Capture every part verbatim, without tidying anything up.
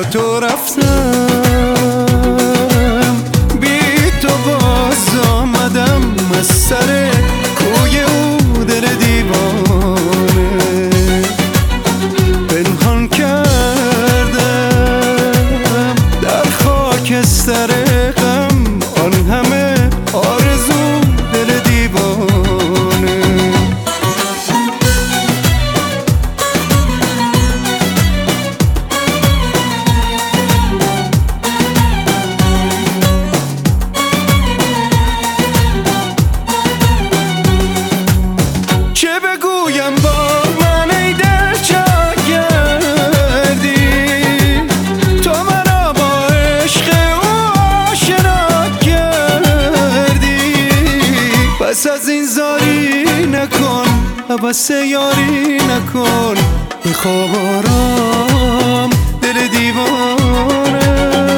تو رفتم، بی تو باز آمدم از سر کوی او دل دیوانه. پنهان کردم در خاکستر غم آن همه آرزو دل دیوانه. چه بگویم با من ای دل چه کردی، تو مرا با عشق او آشنا کردی. پس از این زاری نکن، عبس یاری نکن، بخواب آرام دل دیوانه.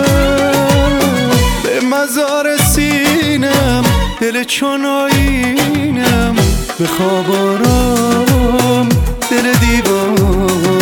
به مزار سینم دل چون آیینم، بخواب آرام دل دیوانه.